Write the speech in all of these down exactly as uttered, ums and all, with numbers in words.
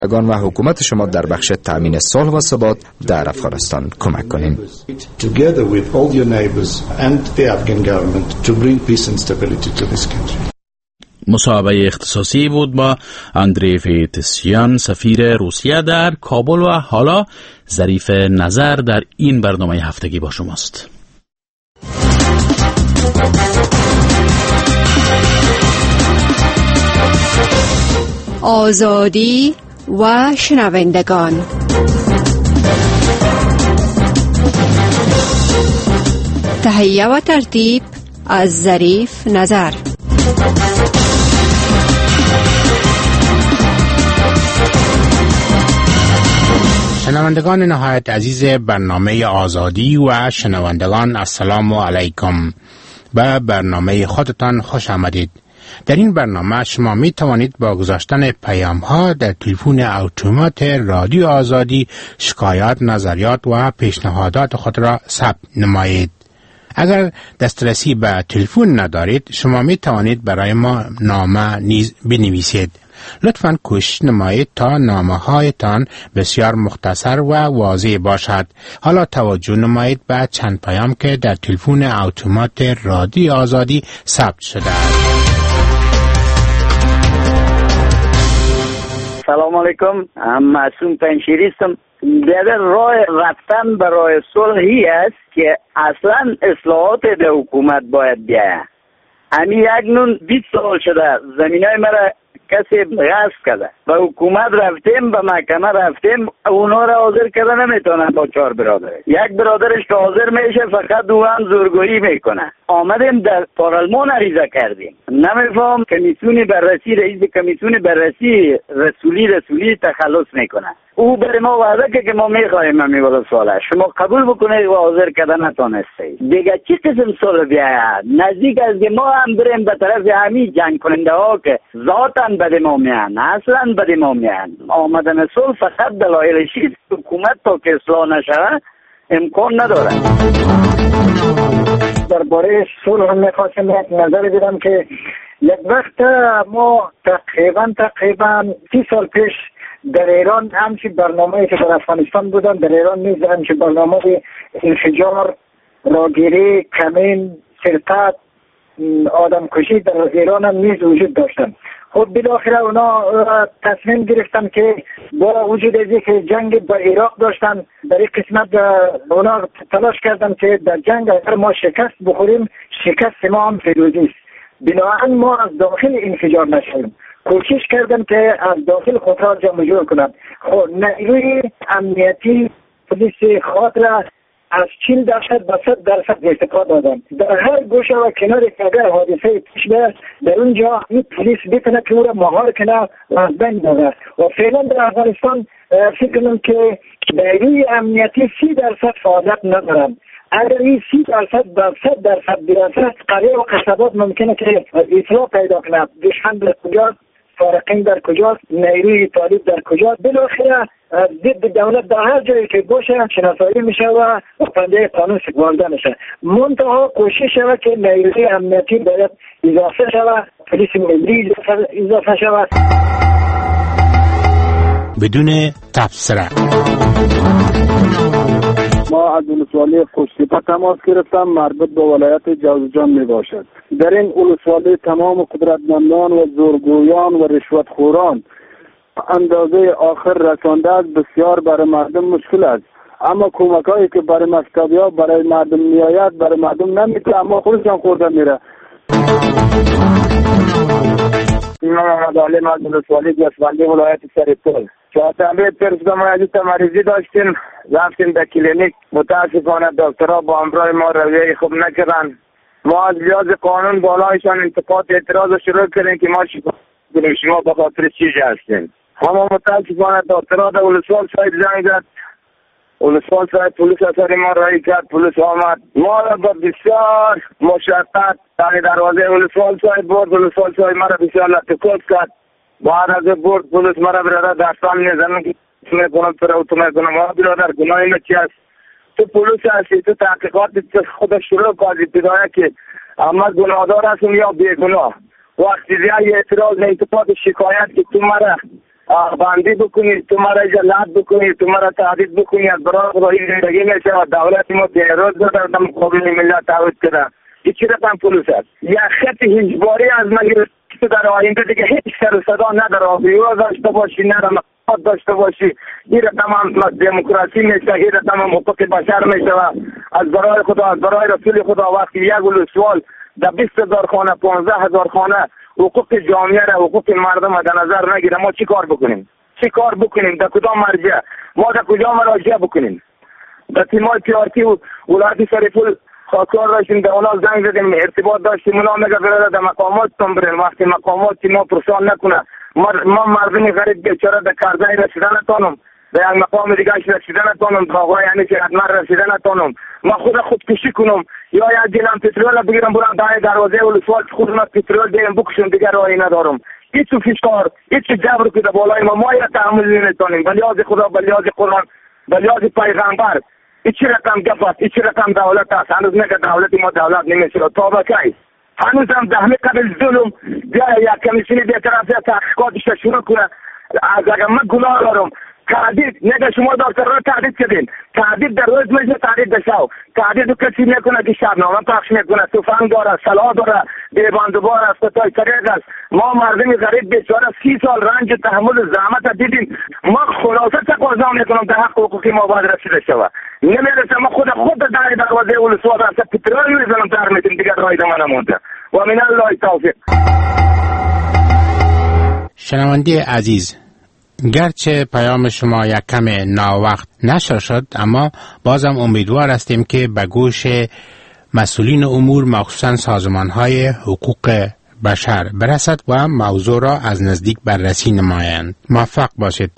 و حکومت شما در بخش تأمین صلح و ثبات در افغانستان کمک کنیم. مصاحبه اختصاصی بود با اندری فیتسیان، سفیر روسیه در کابل، و حالا ظریف نظر در این برنامه هفتگی با شماست. آزادی و شنوندگان. تهیه و ترتیب از ظریف نظر. شنوندگان نهایت عزیز برنامه آزادی و شنوندگان، السلام علیکم. به برنامه خودتان خوش آمدید. در این برنامه شما می توانید با گذاشتن پیام ها در تلفن اتومات رادیو آزادی شکایات، نظریات و پیشنهادات خود را ثبت نمایید. اگر دسترسی به تلفن ندارید، شما می توانید برای ما نامه نیز بنویسید. لطفاً کوشش نمایید تا نامه هایتان بسیار مختصر و واضح باشد. حالا توجه نمایید به چند پیام که در تلفن اتومات رادیو آزادی ثبت شده است. سلام علیکم، معصوم پنشیری هستم. در راه رفتن به راه صلحی است که اصلا اصلاحات در حکومت باید بیاید. امی یک نون بیست سال شده زمینای مرا کسی غصب کرده و حکومت رفتیم، به محکمه رفتیم، اونا را حاضر کرده نمیتونن با چهار برادر. یک برادرش که حاضر میشه فقط دو هم زورگویی میکنه. آمدیم در پارلمان عریضه کردیم، نمیفهم کمیسیون بررسی، رئیس کمیسیون بررسی رسولی رسولی تخلص میکنه. او بر ما وعده که ما میخواهیم همین والا ساله شما قبول بکنید و حاضر کرده نتونسته. دیگه چی قسم سال بیاید؟ نزدیک از ما هم بریم به طرف همین جنگ کننده ها که ذاتن بده ما میان، اصلا بده ما میان. آمدن صلح فقط دلایلش حکومت تا که اصلاح نشه امکان نداره. درباره صلح میخواستم یک نظر بدم که یک وقت ما تقریبا تقریبا سی سال پیش در ایران همچی برنامه که در افغانستان بودن، در ایران نیز همچی برنامه انفجار، راگیری، کمین، سرقت، آدم کشی در ایران هم نیز وجود داشتن. خب بالاخره اونا تصمیم گرفتن که با وجود ازی که جنگ با عراق داشتن، در این قسمت اونا تلاش کردن که در جنگ اگر ما شکست بخوریم، شکست ما هم پیروزی است. بنابراین ما از داخل انفجار نشیم. کوشش کردن که از داخل خود را جمع جور کنند. خب نیروی امنیتی پلیس خاط را از چهل درصد به صد درصد ارتقا دادن. در هر گوشه و کنار که اگر حادثه پیش بیاد، در اونجا این پلیس بتونه که او را مهار کنه و از بین ببره. و فعلا در افغانستان فکر کنم که نیروی امنیتی سی درصد فعالیت ندارن. اگر این سی درصد به صد درصد برسه، قریه و قصبات ممکنه که اطلاع پیدا کنه دشمن در کجاست، فارقین در کجاست، نیروی طالب در کجاست. بالاخره ضد دولت در هر جایی که باشه شناسایی میشه و پنجه قانون سپرده میشه. منتها کوشش شود که نیروی امنیتی باید اضافه شود، پلیس ملی اضافه شود. بدون تبصره ما از ولسوالی خوشتیپه تماس گرفتم، مربوط به ولایت جوزجان می باشد. در این ولسوالی تمام قدرتمندان و زورگویان و رشوتخوران اندازه آخر رسانده است. بسیار برای مردم مشکل است، اما کمک هایی که برای مکتبی ها برای مردم میآید برای مردم نمیده، اما خودشان خورده میره. ایمان محمد علیم از ولسوالی جسوندی ولایت سرپل. چهارشنبه پیشگاه ما عزیز مریضی داشتیم، رفتیم در کلینیک. متاسفانه دکترها با همراه ما رویه خوب نکردن. ما از لحاظ قانون بالایشان انتقاد اعتراض شروع کردیم که ما شکایت شما به خاطر چی هستیم. اما متاسفانه دکترها در ولسوال صاحب زنگ زد، ولسوال صاحب پلیس اثر ما رایی کرد، پلیس آمد ما را با بسیار مشقت در دروازه ولسوال صاحب برد. ولسوال صاحب ما را بسیار لطفت کرد. بعد از برد پلیس مرا برادر دستان میزنن که تو میکنم تو رو تو میکنم. ما برادر گناهی ما چی است؟ تو پلیس هستی، تو تحقیقات خود شروع کردی بدايه که اما گناهدار هستم یا بیگناه. وقتی زیاد اعتراض انتقاد شکایت که تو مرا بندی بکنید، تو مرا جلاد بکنید، تو مرا تهدید بکنید، برای خدا این زندگی میشه و دولت ما دیروز در مقابل ملت تعهد کرده. این چی رقم پولوس است؟ یک خط اجباری از من گرفت که در آینده دیگه هیچ سر و صدا نداره، ویو داشته باشی، نه مقاصد داشته باشی. این رقم هم دموکراسی میشه، این رقم هم حقوق بشر میشه و از برای خدا، از برای رسول خدا وقتی یک ولسوال در بیست هزار خانه، پانزده هزار خانه حقوق جامعه را، حقوق مردم در نظر نگیره، ما چی کار بکنیم؟ چی کار بکنیم؟ در کدام مرجع؟ ما در کجا مراجعه بکنیم؟ در تیمای پیارتی و ولایت سریپول خاکار داشتیم، در اونا زنگ زدیم، ارتباط داشتیم، اونا میگه برادر در مقاماتتون برین، وقتی مقامات ما پرسان نکنه. ما مردم غریب بیچاره در کرزای رسیدن نتونم، به یک مقام دیگه رسیدن نتونم، باقا یعنی که حتما رسیدن نتونم. ما خود خودکشی کنم یا یک گیلم پترول بگیرم برم دای دروازه ولسوال خودم پترول دیم بکشم، دیگه راهی ندارم. هیچ فشار، هیچ جبر که در بالای ما ما یا تحمل نمیتونیم. بلیاز خدا، بلیاز قرآن، بلیاز پیغمبر. هیچ رقم گپ است، هیچ رقم دولت است. هنوز میگه دولت ما دولت نمیشه. تا به کی؟ هنوز هم دهمه قبل ظلم بیا یک کمیسیون بی‌طرفی تحقیقاتش شروع کنه. از اگر من گناه دارم تعدید نگه شما دکتر را تعدید کردین، تعدید در روز میشه، تعدید در شب. تعدید رو کسی میکنه که شبنامه پخش میکنه، تفنگ داره، سلاح داره، بیباندوبار است، تای طریق است. ما مردم غریب بیچاره سی سال رنج تحمل زحمت دیدیم. ما خلاصه تقاضا میکنم در حق حقوقی ما باید رسیده شود. نمیرسه ما خود خود در دروازه ولسوال است پترول میزنم در میتیم، دیگر راه من نمونده. و من الله توفیق. شنونده عزیز، گرچه پیام شما یک کم ناوقت نشر شد، اما بازم امیدوار هستیم که به گوش مسئولین امور، مخصوصا سازمان‌های حقوق بشر برسد و موضوع را از نزدیک بررسی نمایند. موفق باشید.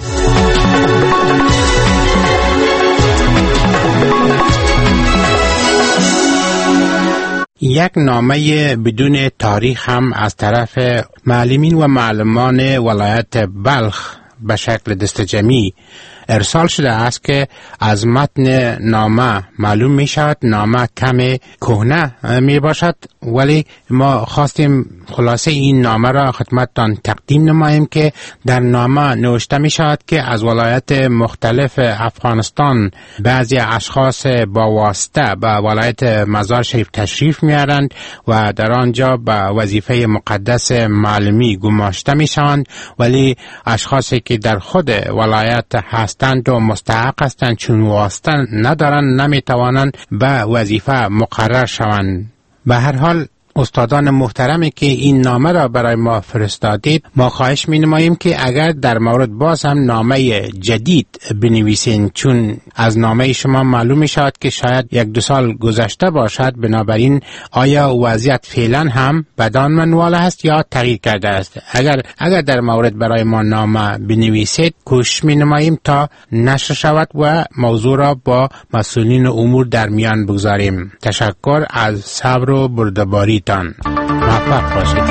یک نامه بدون تاریخ هم از طرف معلمین و معلمان ولایت بلخ به شکل دستجمعی ارسال شده است که از متن نامه معلوم می شود نامه کم کهنه می باشد، ولی ما خواستیم خلاصه این نامه را خدمتتان تقدیم نماییم که در نامه نوشته می شود که از ولایت مختلف افغانستان بعضی اشخاص با واسطه به ولایت مزار شریف تشریف می آرند و در آنجا به وظیفه مقدس معلمی گماشته می شوند، ولی اشخاصی که در خود ولایت هستند و مستحق هستند چون واسطه ندارند نمی توانند به وظیفه مقرر شوند. به هر حال استادان محترمی که این نامه را برای ما فرستادید، ما خواهش می نماییم که اگر در مورد باز هم نامه جدید بنویسین، چون از نامه شما معلوم می شود که شاید یک دو سال گذشته باشد، بنابراین آیا وضعیت فعلا هم بدان منوال است یا تغییر کرده است؟ اگر اگر در مورد برای ما نامه بنویسید، کوشش می نماییم تا نشر شود و موضوع را با مسئولین امور در میان بگذاریم. تشکر از صبر و بردباری تان. موفق باشید.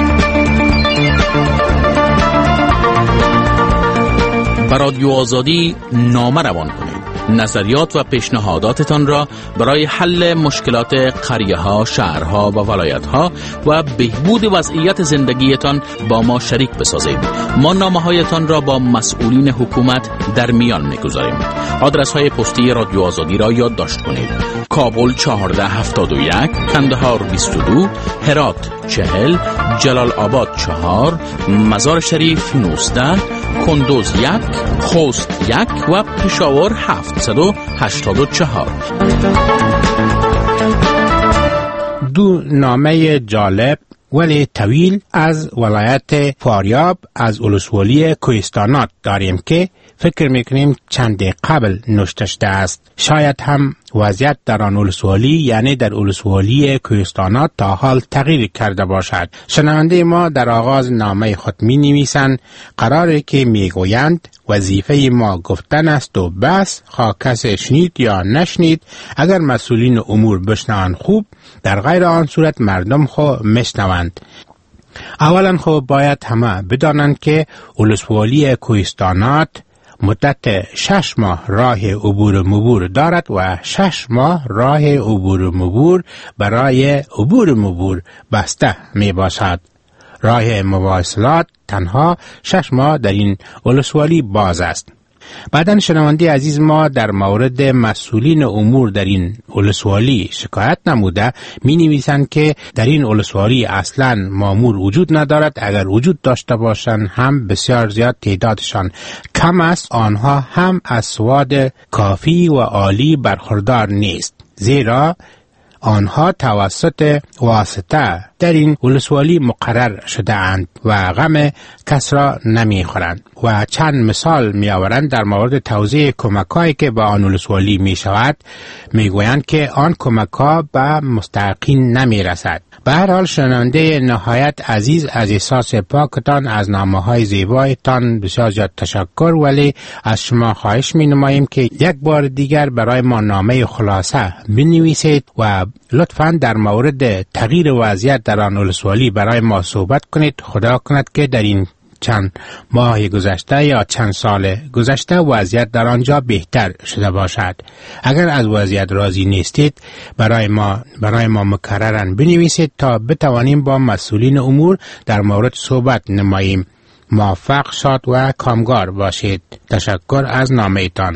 به رادیو آزادی نامه روان کنید. نظریات و پیشنهاداتتان را برای حل مشکلات قریه ها، شهرها و ولایت ها و بهبود وضعیت زندگیتان با ما شریک بسازید. ما نامه هایتان را با مسئولین حکومت در میان میگذاریم. آدرس های پستی رادیو آزادی را یادداشت کنید: کابل چهارده هفتاد و یک، کندهار بیست و دو، هرات چهل، جلال آباد چهار، مزار شریف نوزده، کندوز یک، خوست یک و پشاور هفتصد و هشتاد و چهار. دو نامه جالب ولی طویل از ولایت فاریاب از ولسوالی کوهستانات داریم که فکر میکنیم چند قبل نوشته شده است. شاید هم وضعیت در آن ولسوالی یعنی در ولسوالی کوهستانات تا حال تغییر کرده باشد. شنونده ما در آغاز نامه خود می نویسند قراره که می گویند وظیفه ما گفتن است و بس، خواه کسی شنید یا نشنید. اگر مسئولین امور بشنوند خوب، در غیر آن صورت مردم خو میشنوند. اولا خو باید همه بدانند که ولسوالی کوهستانات مدت شش ماه راه عبور مبور دارد و شش ماه راه عبور مبور برای عبور مبور بسته می باشد. راه مواصلات تنها شش ماه در این ولسوالی باز است. بعدن شنونده عزیز ما در مورد مسئولین امور در این ولسوالی شکایت نموده می نویسند که در این ولسوالی اصلا مامور وجود ندارد، اگر وجود داشته باشند هم بسیار زیاد تعدادشان کم است، آنها هم از سواد کافی و عالی برخوردار نیست، زیرا آنها توسط واسطه در این ولسوالی مقرر شده اند و غم کس را نمی خورند و چند مثال می آورند در مورد توزیع کمک‌هایی که به آن ولسوالی می شود. می گویند که آن کمک‌ها به مستحقین نمی رسد. به هر حال شنونده نهایت عزیز، از احساس پاکتان، از نامه‌های زیبایتان بسیار زیاد تشکر، ولی از شما خواهش می نماییم که یک بار دیگر برای ما نامه خلاصه بنویسید و لطفاً در مورد تغییر وضعیت در آن ولسوالی برای ما صحبت کنید. خدا کند که در این چند ماه گذشته یا چند سال گذشته وضعیت در آنجا بهتر شده باشد. اگر از وضعیت راضی نیستید برای ما برای ما مکرراً بنویسید تا بتوانیم با مسئولین امور در مورد صحبت نماییم. موفق، شاد و کامگار باشید. تشکر از نامه‌تان.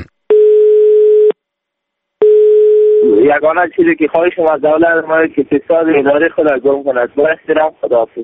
یگانه چیزی که خواهشم از دولت ما که فساد اداره خود را گم کند. با احترام، خداحافظ.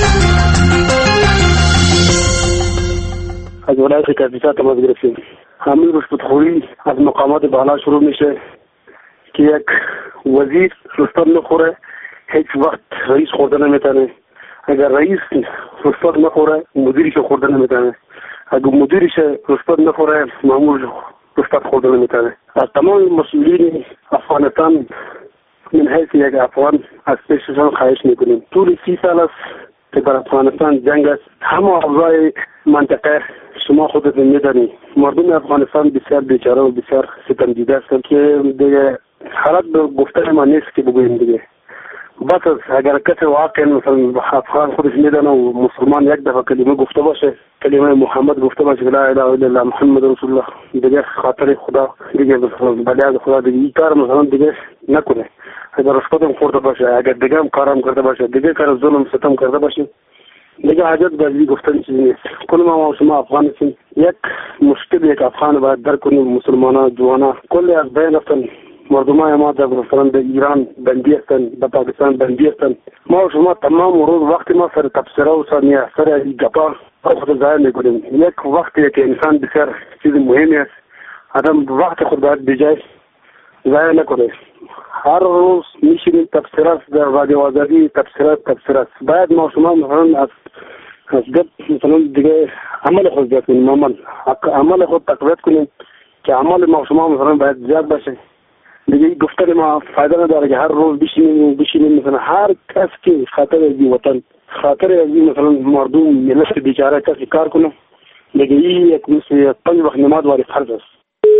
از ولایت کاپیسا تماس گرفتیم. همین رشوتخوری از مقامات بالا شروع میشه که یک وزیر رشوت نخوره هیچ وقت رئیس خورده نمیتونه. اگر رئیس رشوت نخوره مدیرش خورده نمیتونه. اگر مدیرش رشوت نخوره مامور رشوت خورده نمیتونه. از تمام مسئولین افغانستان من حیث یک افغان از پیششان خواهش میکنیم. طول سی سال است که در افغانستان جنگ است. همه اوضاع منطقه شما خودتون میدانید. مردم افغانستان بسیار بیچاره و بسیار ستم دیده هستند که دیگه حالت به گفتن ما نیست که بگوییم دیگه. بس اگر کسی واقعا مثلا افغان خودش میدانه و مسلمان یک دفعه کلمه گفته باشه، کلمه محمد گفته باشه لا اله الا الله محمد رسول الله، دیگه خاطر خدا دیگه بلاد خدا دیگه این کار مثلا دیگه نکنه. اگر رشوت خورده باشه، اگر دیگه هم کارم کرده باشه، دیگه کار ظلم ستم کرده باشه، دیگه حاجت به گفتن چیزی نیست. کل ما شما افغان هستیم. یک مشکل یک افغان باید درک کنیم. مسلمانا جوانا کل از بین هستن. مردمای ما در مثلا به ایران بندی هستن، به پاکستان بندی هستن. ما و شما تمام روز وقتی ما سر تبصره و سر سر گپا خود ضایع میکنیم. یک وقتی که انسان بسیار چیز مهمی است، آدم وقت خود باید بجای ضایع نکنه. هر روز میشینیم تبصره در رادیو آزادی، تبصره تبصره. باید ما شما مثلا از از گپ مثلا دیگه عمل خود زیاد کنیم. عمل عمل خود تقویت کنیم که عمل ما شما مثلا باید زیاد باشه. دیگه گفتن ما فایده نداره که هر روز بشینیم بشینیم مثلا هر کس که خاطر از وطن، خاطر از مثلا مردم ملت بیچاره کسی کار کنه، دیگه این یک مثل پنج وقت نماز واری فرض است.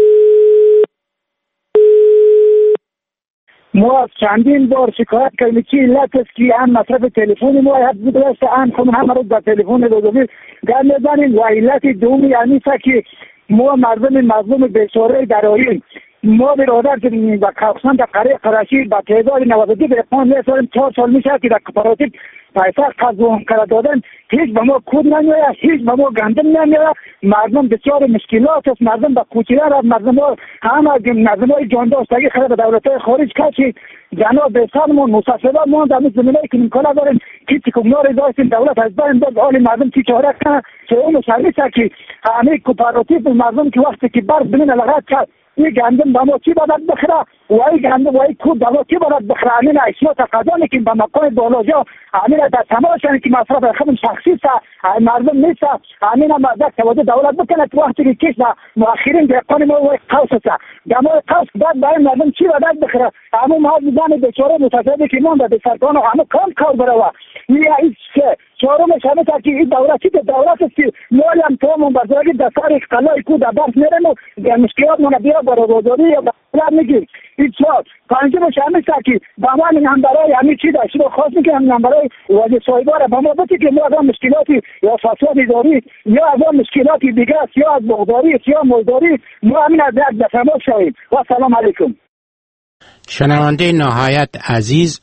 ما چندین بار شکایت کردیم که علت است که هم مصرف تلفن ما حد بوده است، هم خود هم رو در تلفن دومی در میزنیم و علت دومی یعنی است که ما مردم مظلوم بیچاره دراییم. ما برادر که با کافسان در قریه قراشی با تعداد نود و دو به پانزده سال چهار سال میشه که در کپاراتیو پیسه قضا کرده دادن، هیچ به ما کود نمیاد، هیچ به ما گندم نمیاد. مردم بسیار مشکلات است. مردم با کوچیلر از مردم ها همه مردم های جانداشتگی خرد به دولت های خارج کشید. جناب بسانمون مسافران ما در این زمینه که امکانات داریم که تکمنا رضا است دولت از بین داد حال مردم چی چاره کنه که اون شرمیست که همه کپاراتیو مردم که وقتی که برف بمینه لغت کرد این گندم با ما چی باید بخره و این گندم و این کود با ما چی باید بخره. همین اشیا تقدانی که به مقام بالاجا همین در تماشانی که مصرف خودم شخصی است مردم نیست. همین هم در توجه دولت بکنه که وقتی که کش و مؤخرین دقیقان ما و قوس است در ما قوس باید برای مردم چی باید بخره. همون ما دیدن بیچاره متصدی که من به سرکان و همه کام کار بروا این چهارم شبه تا که این دولت چی دولت است که مولی هم تمام بزرگی در سر قلعه کود در برف میرن و در مشکلات من بیا برای روزداری یا برای میگیم. این چهار پنجم شبه تا که با من هم برای همین چی داشت رو خواست میکنم هم برای وزیر صاحبار با ما بسی که ما از مشکلاتی یا فساد اداری یا از مشکلاتی دیگه است یا از بغداری یا مزداری ما همین از یک دفعه شویم. و سلام علیکم. شنونده نهایت عزیز،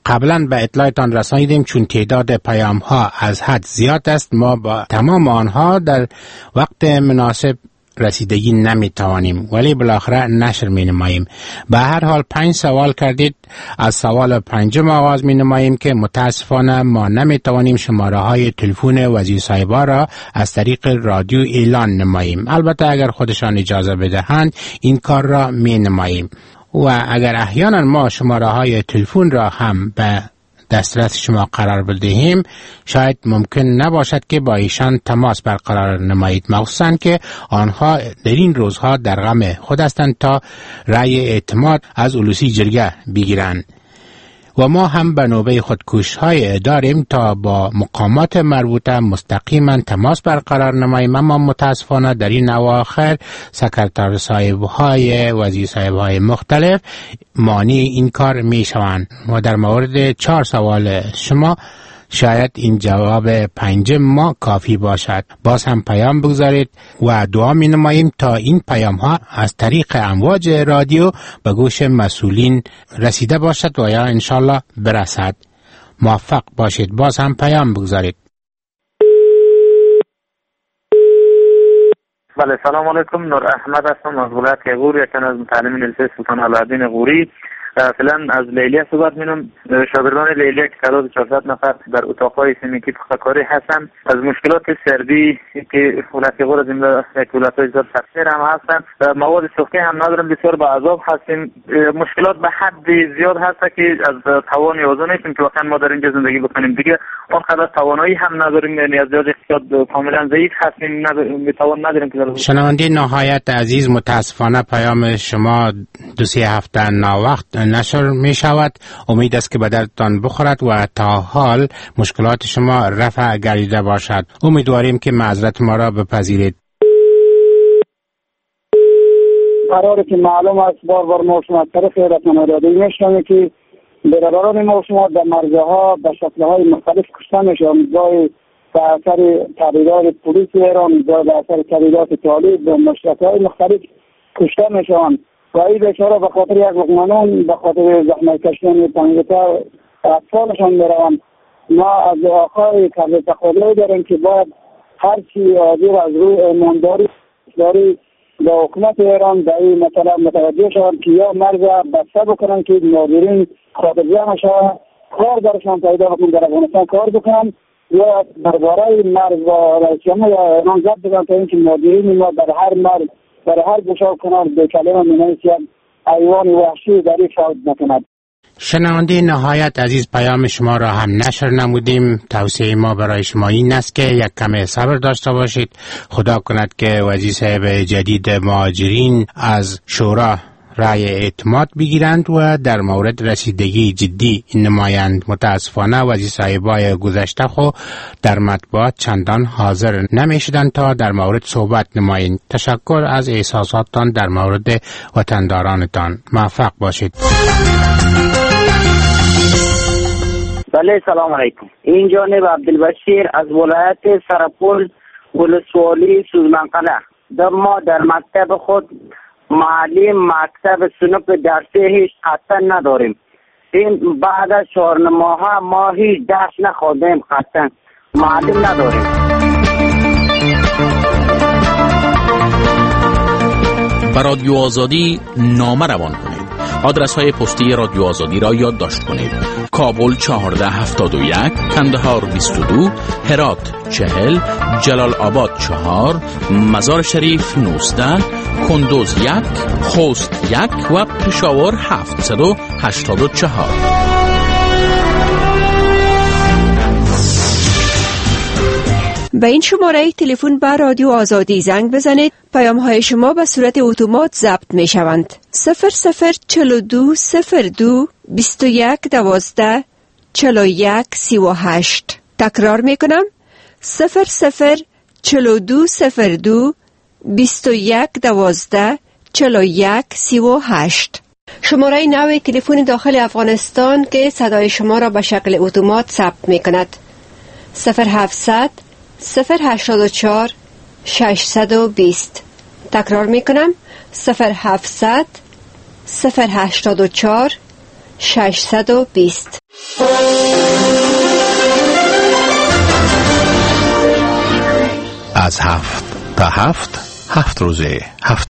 قبلا به اطلاعتان رسانیدیم چون تعداد پیام ها از حد زیاد است، ما با تمام آنها در وقت مناسب رسیدگی نمی توانیم، ولی بالاخره نشر می نماییم. به هر حال پنج سوال کردید. از سوال پنجم آغاز می نماییم که متاسفانه ما نمی توانیم شماره های تلفن وزیر صاحبا را از طریق رادیو اعلان نماییم. البته اگر خودشان اجازه بدهند این کار را می نماییم و اگر احیانا ما شماره های تلفن را هم به دسترس شما قرار بدهیم شاید ممکن نباشد که با ایشان تماس برقرار نمایید، مخصوصا که آنها در این روزها در غم خود هستند تا رأی اعتماد از اولوسی جرگه بگیرند و ما هم به نوبه خود کوشش‌های داریم تا با مقامات مربوطه مستقیما تماس برقرار نماییم، اما متاسفانه در این اواخر سکرتر صاحب‌های وزیر صاحب‌های مختلف مانع این کار می‌شوند و در مورد چهار سوال شما شاید این جواب پنجم ما کافی باشد. باز هم پیام بگذارید و دعا می نماییم تا این پیام ها از طریق امواج رادیو به گوش مسئولین رسیده باشد و یا انشالله برسد. موفق باشید. باز هم پیام بگذارید. بله، سلام علیکم. نور احمد هستم از ولایت غور، یکن از متعلمین لیسه سلطان علالدین غوری. فعلا از لیلیه صحبت می‌کنم. شاگردان لیلیه که تعداد چهارصد نفر در اتاق‌های سیمیکی پختکاری هستند. از مشکلات سردی که ولایت غور از این یک ولایت‌های زیاد تقصیر هم هستند. مواد سوختی هم نداریم، بسیار به عذاب هستیم. مشکلات به حد زیاد هست که از توان یازده نیستیم که واقعا ما در اینجا زندگی بکنیم. دیگه آنقدر توانایی هم نداریم، یعنی از لحاظ اقتصاد کاملا ضعیف هستیم، میتوان نداریم که در شنونده نهایت عزیز، متاسفانه پیام شما دو سه هفته ناوقت نشر می شود. امید است که به دردتان بخورد و تا حال مشکلات شما رفع گردیده باشد. امیدواریم که معذرت ما را بپذیرید. قراره که معلوم است بار بار ما شما طرف رسانه رادیویی میشنویم که برادران ما شما در مرزه ها به شکل‌های مختلف کشته میشوند، گاهی به اثر تبعیضات پلیس ایران، گاهی به اثر تبعیضات طالب و مشرک‌های مختلف کشته میشوند. و این بیچاره به خاطر یک لقمه نان، به خاطر زحمت کشیدن تنگتر اطفالشان میروند. ما از آقای کبیر تقاضی داریم که باید هر چی حاضر از روی ایمانداری داری به حکومت ایران به این مثلا متوجه شوند که یا مرز بسته بکنن که مهاجرین خاطر جمع شوند، کار درشان پیدا بکنن، در افغانستان کار بکنن، یا درباره مرز و رئیس جمهور یا ایران ضبط بکنن تا اینکه مهاجرین ما در هر مرز در هر گوشه و کنار به کلمه می‌نویسد ایوان وحشی در این فعال نکند. شنونده نهایت عزیز، پیام شما را هم نشر نمودیم. توصیه ما برای شما این است که یک کم صبر داشته باشید. خدا کند که وزیر صاحب جدید مهاجرین از شورا رأی اعتماد بگیرند و در مورد رسیدگی جدی نمایند. متاسفانه وزیر صاحبای گذشته خو در مطبوعات چندان حاضر نمیشدند تا در مورد صحبت نمایند. تشکر از احساساتتان در مورد وطندارانتان. موفق باشید. بله، سلام علیکم. این جانب عبدالبشیر از ولایت سرپل ولسوالی سوزمنقله. در ما در مکتب خود معلم مکتب صنف درسی هیچ قطعا نداریم. این بعد از چهار ماه ما هیچ درس نخوردیم، قطعا معلم نداریم. به رادیو آزادی نامه روان کنید. آدرس های پستی رادیو آزادی را یادداشت کنید: کابل چهارده هفتاد و یک، کندهار بیست و دو، هرات چهل، جلال آباد چهار، مزار شریف نوزده، کندوز یک، خوست یک و پشاور هفتصد و هشتاد و چهار. به این شماره تلفن به رادیو آزادی زنگ بزنید. پیام های شما به صورت اتومات ضبط می شوند. صفر صفر چهل و دو صفر دو بیست و یک دوازده چهل و یک سی و هشت. تکرار می کنم: صفر صفر چهل و دو صفر دو بیست و یک دوازده چهل و یک سی و هشت. شماره نوی تلفن داخل افغانستان که صدای شما را به شکل اتومات ثبت می کند: صفر هفتصد صفر هشتاد و چهار ششصد و بیست. تکرار می کنم: صفر هفتصد صفر هشتاد و چهار ششصد و بیست. از هفت تا هفت هفت روزه هفت